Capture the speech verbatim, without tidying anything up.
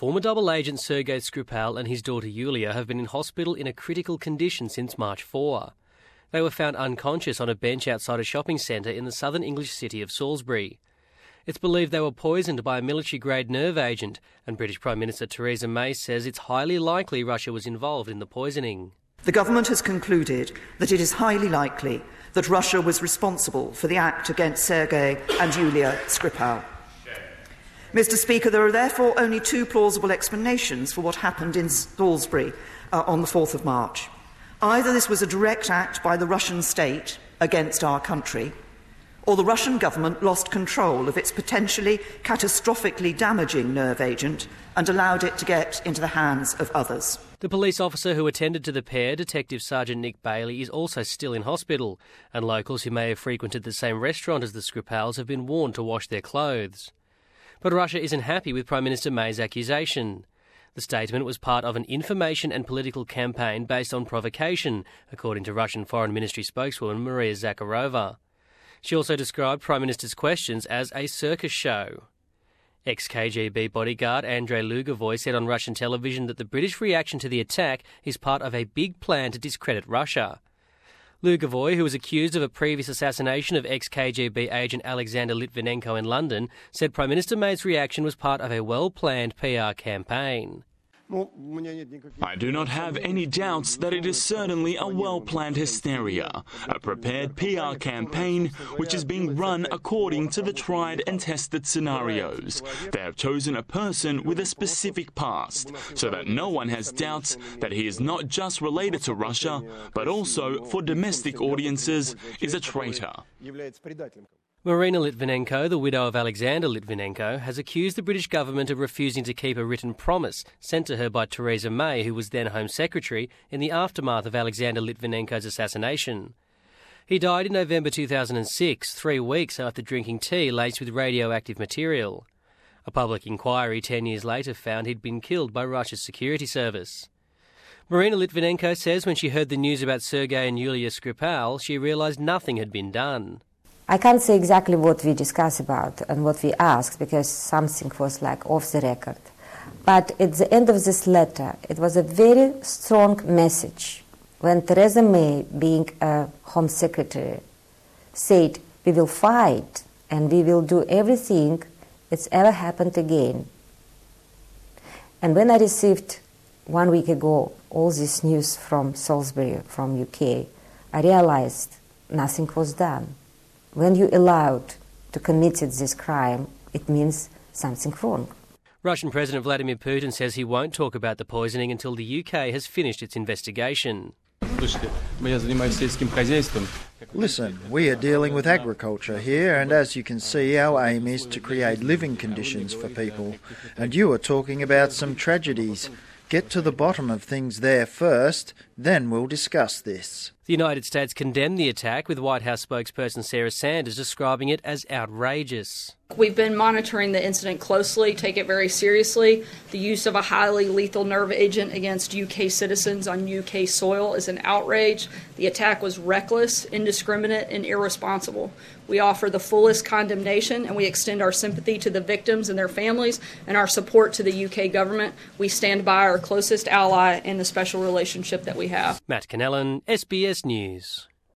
Former double agent Sergei Skripal and his daughter Yulia have been in hospital in a critical condition since March fourth. They were found unconscious on a bench outside a shopping centre in the southern English city of Salisbury. It's believed they were poisoned by a military-grade nerve agent, and British Prime Minister Theresa May says it's highly likely Russia was involved in the poisoning. The government has concluded that it is highly likely that Russia was responsible for the act against Sergei and Yulia Skripal. Mister Speaker, there are therefore only two plausible explanations for what happened in Salisbury uh, on the fourth of March. Either this was a direct act by the Russian state against our country, or the Russian government lost control of its potentially catastrophically damaging nerve agent and allowed it to get into the hands of others. The police officer who attended to the pair, Detective Sergeant Nick Bailey, is also still in hospital, and locals who may have frequented the same restaurant as the Skripals have been warned to wash their clothes. But Russia isn't happy with Prime Minister May's accusation. The statement was part of an information and political campaign based on provocation, according to Russian Foreign Ministry spokeswoman Maria Zakharova. She also described Prime Minister's questions as a circus show. Ex-K G B bodyguard Andrei Lugovoy said on Russian television that the British reaction to the attack is part of a big plan to discredit Russia. Lugovoy, who was accused of a previous assassination of ex-K G B agent Alexander Litvinenko in London, said Prime Minister May's reaction was part of a well-planned P R campaign. I do not have any doubts that it is certainly a well-planned hysteria, a prepared P R campaign which is being run according to the tried and tested scenarios. They have chosen a person with a specific past, so that no one has doubts that he is not just related to Russia, but also, for domestic audiences, is a traitor. Marina Litvinenko, the widow of Alexander Litvinenko, has accused the British government of refusing to keep a written promise sent to her by Theresa May, who was then Home Secretary, in the aftermath of Alexander Litvinenko's assassination. He died in November two thousand six, three weeks after drinking tea laced with radioactive material. A public inquiry ten years later found he'd been killed by Russia's security service. Marina Litvinenko says when she heard the news about Sergei and Yulia Skripal, she realised nothing had been done. I can't say exactly what we discussed about and what we asked because something was like off the record. But at the end of this letter, it was a very strong message when Theresa May, being a Home Secretary, said, we will fight and we will do everything that's ever happened again. And when I received one week ago all this news from Salisbury, from U K, I realized nothing was done. When you allowed to commit this crime, it means something wrong. Russian President Vladimir Putin says he won't talk about the poisoning until the U K has finished its investigation. Listen, we are dealing with agriculture here, and as you can see, our aim is to create living conditions for people. And you are talking about some tragedies. Get to the bottom of things there first, then we'll discuss this. The United States condemned the attack, with White House spokesperson Sarah Sanders describing it as outrageous. We've been monitoring the incident closely, take it very seriously. The use of a highly lethal nerve agent against U K citizens on U K soil is an outrage. The attack was reckless, indiscriminate, and irresponsible. We offer the fullest condemnation, and we extend our sympathy to the victims and their families and our support to the U K government. We stand by our closest ally in the special relationship that we have. Matt Cannellan, S B S News.